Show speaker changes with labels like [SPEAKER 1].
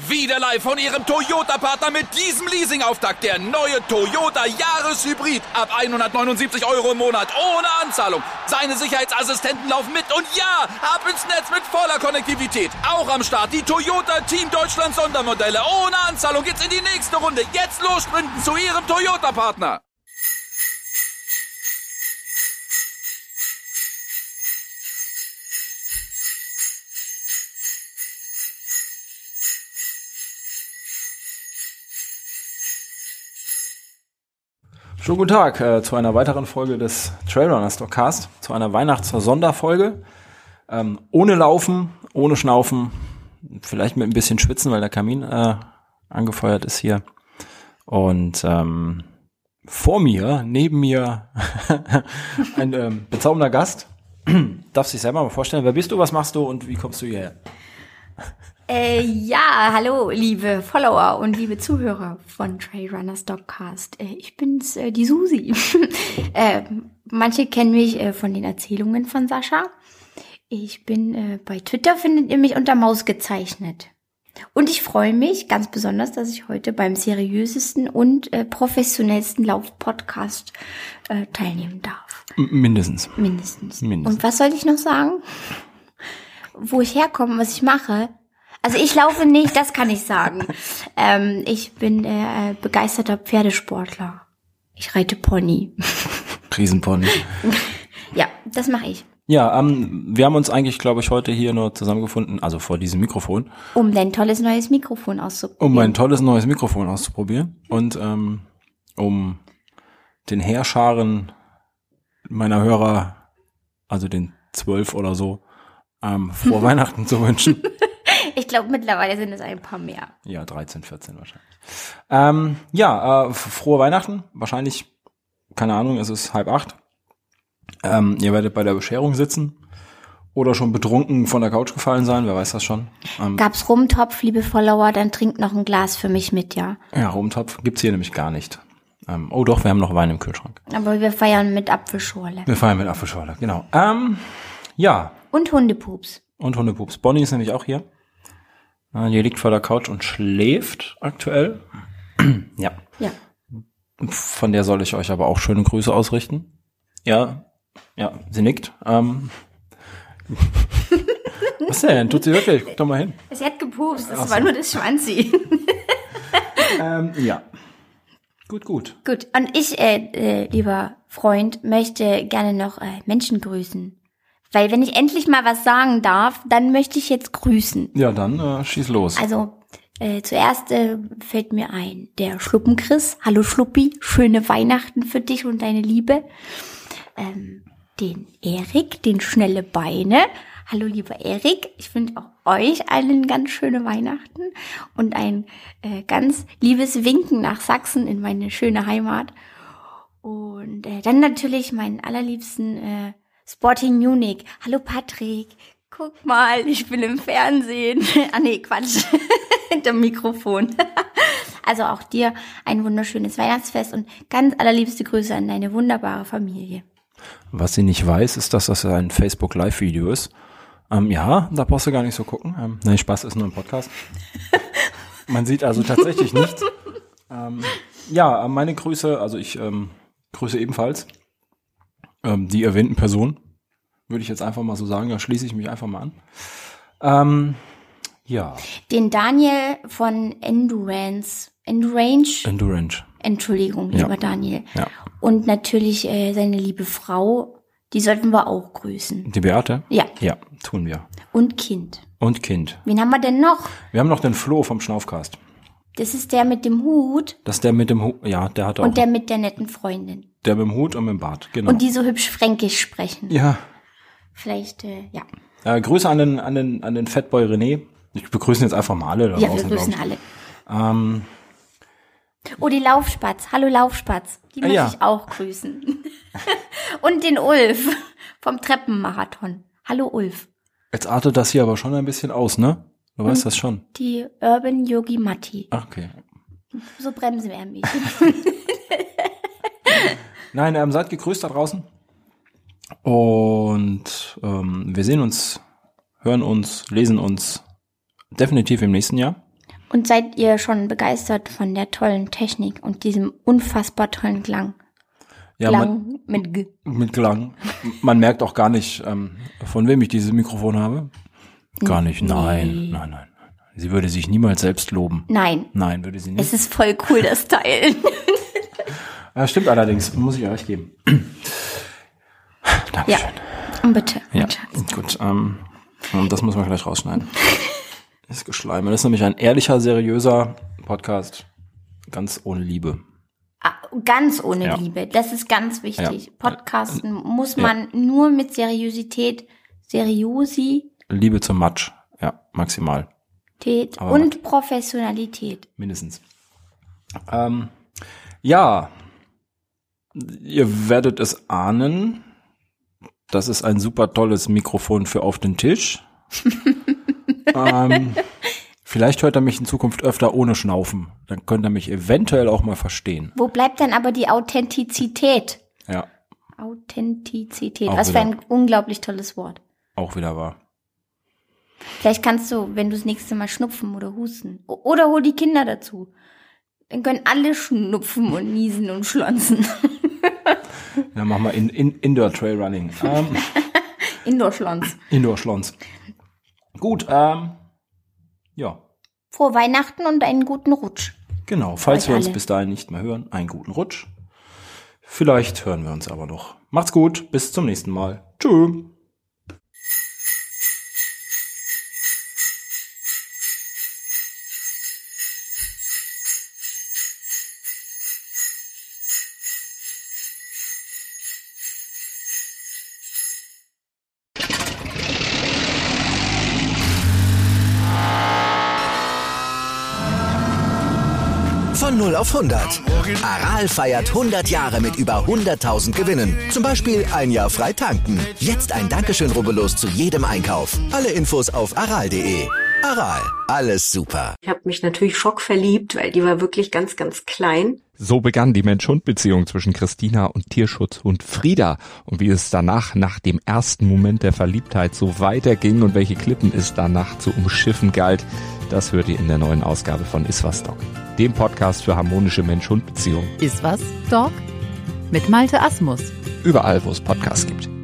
[SPEAKER 1] Wieder live von Ihrem Toyota-Partner mit diesem Leasing-Auftakt. Der neue Toyota Jahreshybrid. Ab 179 € im Monat. Ohne Anzahlung. Seine Sicherheitsassistenten laufen mit. Und ja, ab ins Netz mit voller Konnektivität. Auch am Start die Toyota Team Deutschland Sondermodelle. Ohne Anzahlung geht's in die nächste Runde. Jetzt los sprinten zu Ihrem Toyota-Partner.
[SPEAKER 2] Schönen guten Tag zu einer weiteren Folge des Trailrunner Stockcast, zu einer Weihnachts-Sonderfolge. Ohne Laufen, ohne Schnaufen, vielleicht mit ein bisschen Schwitzen, weil der Kamin angefeuert ist hier. Und vor mir, neben mir, ein bezaubernder Gast. Darfst dich selber mal vorstellen, wer bist du, was machst du und wie kommst du hierher?
[SPEAKER 3] Ja, hallo, liebe Follower und liebe Zuhörer von Trailrunner Stockcast. Ich bin's, die Susi. Manche kennen mich von den Erzählungen von Sascha. Ich bin bei Twitter, findet ihr mich unter Maus gezeichnet. Und ich freue mich ganz besonders, dass ich heute beim seriösesten und professionellsten Lauf-Podcast teilnehmen darf.
[SPEAKER 2] Mindestens.
[SPEAKER 3] Und was soll ich noch sagen? Wo ich herkomme, was ich mache? Also ich laufe nicht, das kann ich sagen. Ich bin begeisterter Pferdesportler. Ich reite Pony.
[SPEAKER 2] Riesenpony.
[SPEAKER 3] Ja, das mache ich.
[SPEAKER 2] Ja, wir haben uns eigentlich, glaube ich, heute hier nur zusammengefunden, also vor diesem Mikrofon.
[SPEAKER 3] Um dein tolles neues Mikrofon auszuprobieren.
[SPEAKER 2] Um mein tolles neues Mikrofon auszuprobieren und um den Heerscharen meiner Hörer, also den 12 oder so, frohe Weihnachten zu wünschen.
[SPEAKER 3] Ich glaube, mittlerweile sind es ein paar mehr.
[SPEAKER 2] Ja, 13, 14 wahrscheinlich. Frohe Weihnachten. Wahrscheinlich, keine Ahnung, es ist 7:30. Ihr werdet bei der Bescherung sitzen oder schon betrunken von der Couch gefallen sein, wer weiß das schon.
[SPEAKER 3] Gab's Rumtopf, liebe Follower, dann trinkt noch ein Glas für mich mit, ja?
[SPEAKER 2] Ja, Rumtopf gibt's hier nämlich gar nicht. Oh doch, wir haben noch Wein im Kühlschrank.
[SPEAKER 3] Aber wir feiern mit Apfelschorle.
[SPEAKER 2] Genau. Ja.
[SPEAKER 3] Und Hundepups.
[SPEAKER 2] Bonnie ist nämlich auch hier. Die liegt vor der Couch und schläft aktuell. Ja. Von der soll ich euch aber auch schöne Grüße ausrichten. Ja, sie nickt. Was denn? Tut sie wirklich? Guck doch mal hin.
[SPEAKER 3] Sie hat gepupst, das war nur das Schwanzi.
[SPEAKER 2] Ja. Gut.
[SPEAKER 3] Gut, und ich, lieber Freund, möchte gerne noch Menschen grüßen. Weil wenn ich endlich mal was sagen darf, dann möchte ich jetzt grüßen.
[SPEAKER 2] Ja, dann schieß los.
[SPEAKER 3] Also, zuerst fällt mir ein, der Schluppenchris. Hallo Schluppi, schöne Weihnachten für dich und deine Liebe. Den Erik, den schnelle Beine. Hallo lieber Erik, ich wünsche auch euch allen ganz schöne Weihnachten und ein ganz liebes Winken nach Sachsen in meine schöne Heimat. Und dann natürlich meinen allerliebsten Sporting Munich. Hallo Patrick, guck mal, ich bin im Fernsehen. Nee, Quatsch, hinterm Mikrofon. Also auch dir ein wunderschönes Weihnachtsfest und ganz allerliebste Grüße an deine wunderbare Familie.
[SPEAKER 2] Was sie nicht weiß, ist, dass das ein Facebook-Live-Video ist. Ja, da brauchst du gar nicht so gucken. Nein, Spaß, ist nur ein Podcast. Man sieht also tatsächlich nichts. Meine Grüße, also ich grüße ebenfalls die erwähnten Personen. Würde ich jetzt einfach mal so sagen, da schließe ich mich einfach mal an.
[SPEAKER 3] Den Daniel von Endurance. Entschuldigung, lieber Daniel. Ja. Und natürlich seine liebe Frau, die sollten wir auch grüßen.
[SPEAKER 2] Die Beate?
[SPEAKER 3] Ja.
[SPEAKER 2] Ja, tun wir.
[SPEAKER 3] Und Kind.
[SPEAKER 2] Wen
[SPEAKER 3] haben wir denn noch?
[SPEAKER 2] Wir haben noch den Flo vom Schnaufcast.
[SPEAKER 3] Das ist der mit dem Hut.
[SPEAKER 2] Das ist der mit dem Hut, ja, der hat auch.
[SPEAKER 3] Und der mit der netten Freundin.
[SPEAKER 2] Der mit dem Hut und mit dem Bart, genau.
[SPEAKER 3] Und die so hübsch fränkisch sprechen.
[SPEAKER 2] Ja.
[SPEAKER 3] Vielleicht, ja.
[SPEAKER 2] Grüße an den Fatboy René. Ich begrüße jetzt einfach mal alle da draußen.
[SPEAKER 3] Ja, wir grüßen alle. Die Laufspatz. Hallo Laufspatz. Die möchte ich auch grüßen. Und den Ulf vom Treppenmarathon. Hallo Ulf.
[SPEAKER 2] Jetzt artet das hier aber schon ein bisschen aus, ne? Du weißt das schon.
[SPEAKER 3] Die Urban Yogi Matti.
[SPEAKER 2] Ach, okay.
[SPEAKER 3] So bremsen wir mich.
[SPEAKER 2] Nein, seid gegrüßt da draußen. Und wir sehen uns, hören uns, lesen uns definitiv im nächsten Jahr.
[SPEAKER 3] Und seid ihr schon begeistert von der tollen Technik und diesem unfassbar tollen Klang?
[SPEAKER 2] Ja,
[SPEAKER 3] Klang mit G.
[SPEAKER 2] Mit Klang. Man merkt auch gar nicht, von wem ich dieses Mikrofon habe. Gar nicht. Nein. Sie würde sich niemals selbst loben.
[SPEAKER 3] Nein.
[SPEAKER 2] Nein, würde sie nicht.
[SPEAKER 3] Es ist voll cool, das Teil.
[SPEAKER 2] Ja, stimmt allerdings. Muss ich euch geben. Dankeschön.
[SPEAKER 3] Ja, bitte.
[SPEAKER 2] Ja, gut. Das muss man gleich rausschneiden. Das Geschleime. Das ist nämlich ein ehrlicher, seriöser Podcast. Ganz ohne Liebe.
[SPEAKER 3] Ganz ohne Liebe. Das ist ganz wichtig.
[SPEAKER 2] Ja.
[SPEAKER 3] Podcasten muss man nur mit Seriosität,
[SPEAKER 2] Liebe zum Matsch. Ja, maximal. Aber
[SPEAKER 3] und Professionalität.
[SPEAKER 2] Mindestens. Ja, ihr werdet es ahnen. Das ist ein super tolles Mikrofon für auf den Tisch. Vielleicht hört er mich in Zukunft öfter ohne Schnaufen. Dann könnte er mich eventuell auch mal verstehen.
[SPEAKER 3] Wo bleibt denn aber die Authentizität?
[SPEAKER 2] Ja.
[SPEAKER 3] Authentizität.
[SPEAKER 2] Auch
[SPEAKER 3] Was für ein unglaublich tolles Wort.
[SPEAKER 2] Auch wieder wahr.
[SPEAKER 3] Vielleicht kannst du, wenn du das nächste Mal schnupfen oder husten. Oder hol die Kinder dazu. Dann können alle schnupfen und niesen und schlonzen.
[SPEAKER 2] Dann machen wir Indoor Trail Running.
[SPEAKER 3] Indoor-Schlons.
[SPEAKER 2] Indoor-Schlons. Gut, ja.
[SPEAKER 3] Frohe Weihnachten und einen guten Rutsch.
[SPEAKER 2] Genau, falls wir uns
[SPEAKER 3] alle.
[SPEAKER 2] bis dahin nicht mehr hören, einen guten Rutsch. Vielleicht hören wir uns aber noch. Macht's gut, bis zum nächsten Mal. Tschüss.
[SPEAKER 4] Von 0 auf 100. Aral feiert 100 Jahre mit über 100.000 Gewinnen. Zum Beispiel ein Jahr frei tanken. Jetzt ein Dankeschön, rubbellos zu jedem Einkauf. Alle Infos auf aral.de. Aral, alles super.
[SPEAKER 5] Ich habe mich natürlich schockverliebt, weil die war wirklich ganz, ganz klein.
[SPEAKER 6] So begann die Mensch-Hund-Beziehung zwischen Christina und Tierschutzhund Frieda. Und wie es danach, nach dem ersten Moment der Verliebtheit, so weiterging und welche Klippen es danach zu umschiffen galt, das hört ihr in der neuen Ausgabe von Iswas Dog, dem Podcast für harmonische Mensch-Hund-Beziehungen.
[SPEAKER 7] Iswas Dog mit Malte Asmus.
[SPEAKER 6] Überall, wo es Podcasts gibt.